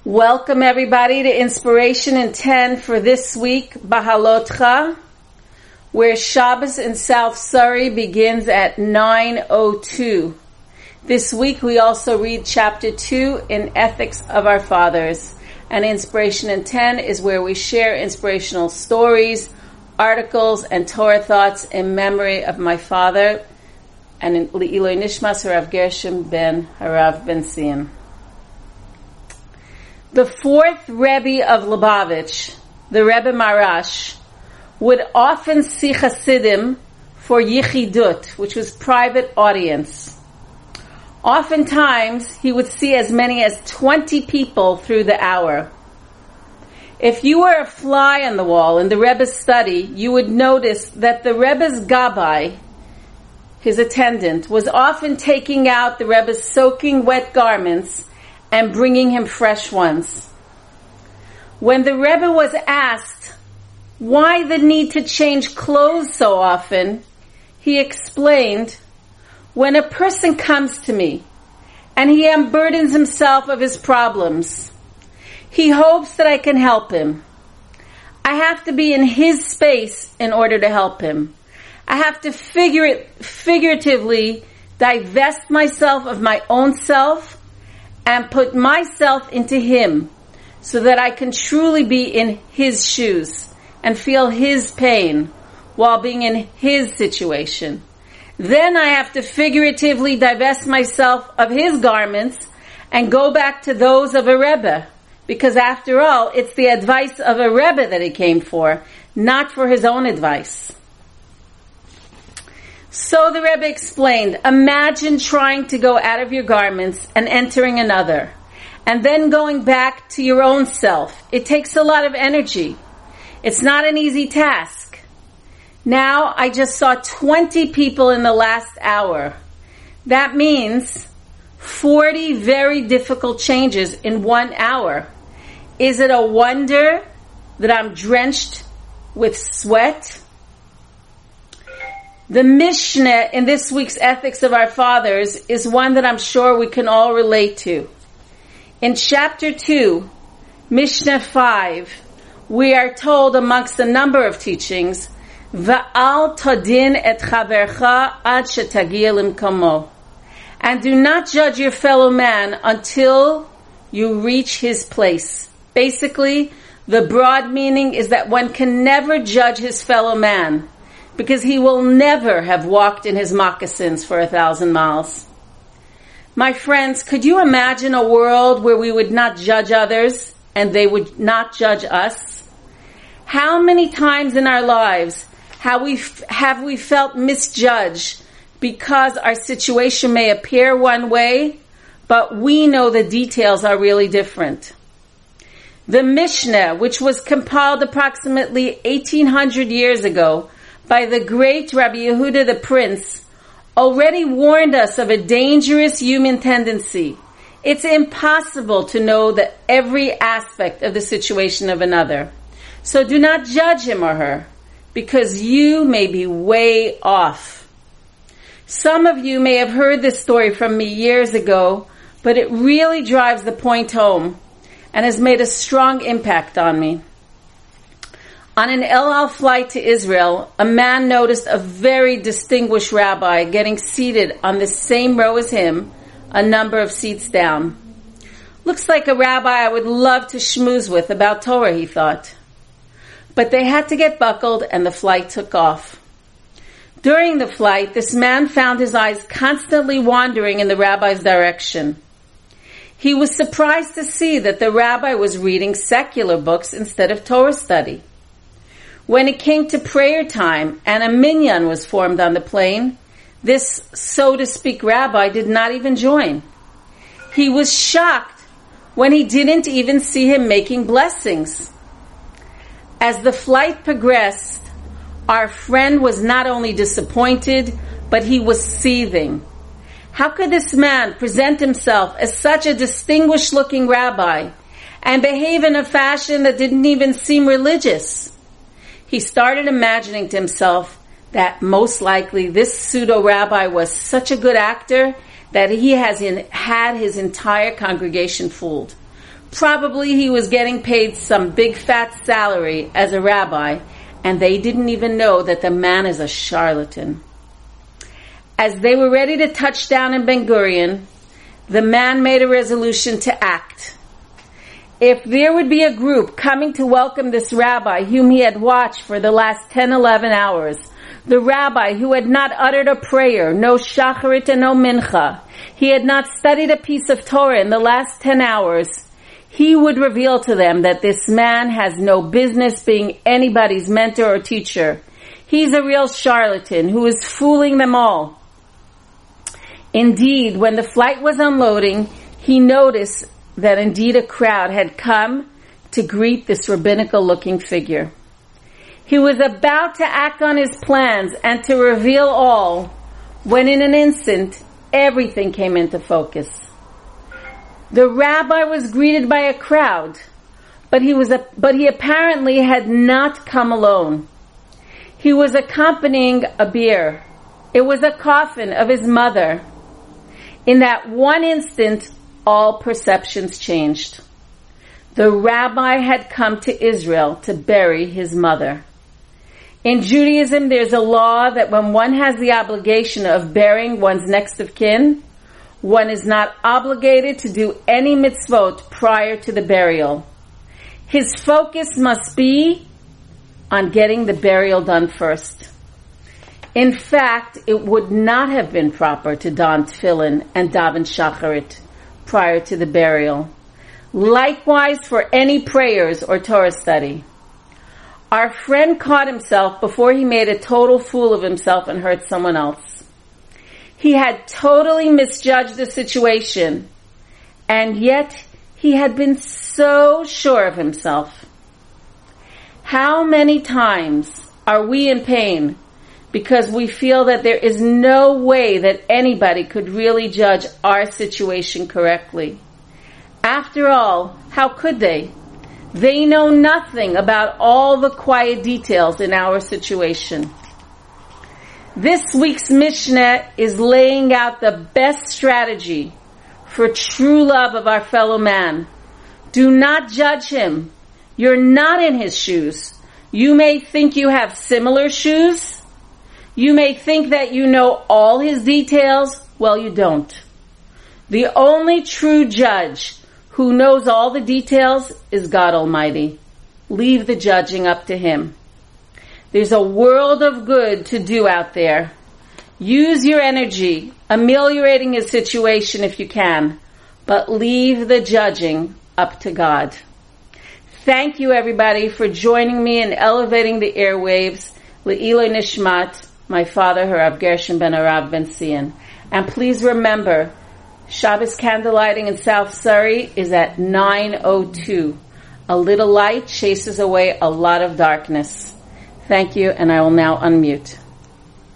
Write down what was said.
Welcome everybody to Inspiration in 10 for this week, Bahalotcha, where Shabbos in South Surrey begins at 9:02. This week we also read chapter 2 in Ethics of Our Fathers. And Inspiration in 10 is where we share inspirational stories, articles, and Torah thoughts in memory of my father and in Le'iloi Nishmas Harav Gershom ben Harav ben Sion. The fourth Rebbe of Lubavitch, the Rebbe Marash, would often see Hasidim for Yichidut, which was private audience. Oftentimes, he would see as many as 20 people through the hour. If you were a fly on the wall in the Rebbe's study, you would notice that the Rebbe's Gabbai, his attendant, was often taking out the Rebbe's soaking wet garments and bringing him fresh ones. When the Rebbe was asked why the need to change clothes so often, he explained, when a person comes to me and he unburdens himself of his problems, he hopes that I can help him. I have to be in his space in order to help him. I have to figuratively divest myself of my own self and put myself into him so that I can truly be in his shoes and feel his pain while being in his situation. Then I have to figuratively divest myself of his garments and go back to those of a Rebbe, because after all, it's the advice of a Rebbe that he came for, not for his own advice. So the Rebbe explained, imagine trying to go out of your garments and entering another, and then going back to your own self. It takes a lot of energy. It's not an easy task. Now, I just saw 20 people in the last hour. That means 40 very difficult changes in 1 hour. Is it a wonder that I'm drenched with sweat? The Mishnah in this week's Ethics of Our Fathers is one that I'm sure we can all relate to. In chapter 2, Mishnah 5, we are told amongst a number of teachings, Va'al tadin et chavercha ad shetagia limkomo. And do not judge your fellow man until you reach his place. Basically, the broad meaning is that one can never judge his fellow man, because he will never have walked in his moccasins for 1,000 miles. My friends, could you imagine a world where we would not judge others and they would not judge us? How many times in our lives have we felt misjudged because our situation may appear one way, but we know the details are really different? The Mishnah, which was compiled approximately 1,800 years ago, by the great Rabbi Yehuda the Prince, already warned us of a dangerous human tendency. It's impossible to know every aspect of the situation of another. So do not judge him or her, because you may be way off. Some of you may have heard this story from me years ago, but it really drives the point home and has made a strong impact on me. On an El Al flight to Israel, a man noticed a very distinguished rabbi getting seated on the same row as him, a number of seats down. Looks like a rabbi I would love to schmooze with about Torah, he thought. But they had to get buckled and the flight took off. During the flight, this man found his eyes constantly wandering in the rabbi's direction. He was surprised to see that the rabbi was reading secular books instead of Torah study. When it came to prayer time and a minyan was formed on the plane, this, so to speak, rabbi did not even join. He was shocked when he didn't even see him making blessings. As the flight progressed, our friend was not only disappointed, but he was seething. How could this man present himself as such a distinguished-looking rabbi and behave in a fashion that didn't even seem religious? He started imagining to himself that most likely this pseudo-rabbi was such a good actor that he had his entire congregation fooled. Probably he was getting paid some big fat salary as a rabbi, and they didn't even know that the man is a charlatan. As they were ready to touch down in Ben Gurion, the man made a resolution to act. If there would be a group coming to welcome this rabbi whom he had watched for the last 10-11 hours, the rabbi who had not uttered a prayer, no shacharit and no mincha, he had not studied a piece of Torah in the last 10 hours, he would reveal to them that this man has no business being anybody's mentor or teacher. He's a real charlatan who is fooling them all. Indeed, when the flight was unloading, he noticed that indeed a crowd had come to greet this rabbinical-looking figure. He was about to act on his plans and to reveal all, when in an instant, everything came into focus. The rabbi was greeted by a crowd, but he apparently had not come alone. He was accompanying a bier. It was a coffin of his mother. In that one instant, all perceptions changed. The rabbi had come to Israel to bury his mother. In Judaism, there's a law that when one has the obligation of burying one's next of kin, one is not obligated to do any mitzvot prior to the burial. His focus must be on getting the burial done first. In fact, it would not have been proper to don tefillin and daven shacharit prior to the burial. Likewise for any prayers or Torah study. Our friend caught himself before he made a total fool of himself and hurt someone else. He had totally misjudged the situation, and yet he had been so sure of himself. How many times are we in pain because we feel that there is no way that anybody could really judge our situation correctly? After all, how could they? They know nothing about all the quiet details in our situation. This week's Mishnah is laying out the best strategy for true love of our fellow man. Do not judge him. You're not in his shoes. You may think you have similar shoes. You may think that you know all his details. Well, you don't. The only true judge who knows all the details is God Almighty. Leave the judging up to him. There's a world of good to do out there. Use your energy, ameliorating his situation if you can, but leave the judging up to God. Thank you, everybody, for joining me in elevating the airwaves. Le'iloi Nishmat, my father, Harav Gershon ben Harav ben Sion. And please remember, Shabbos candlelighting in South Surrey is at 9:02. A little light chases away a lot of darkness. Thank you, and I will now unmute.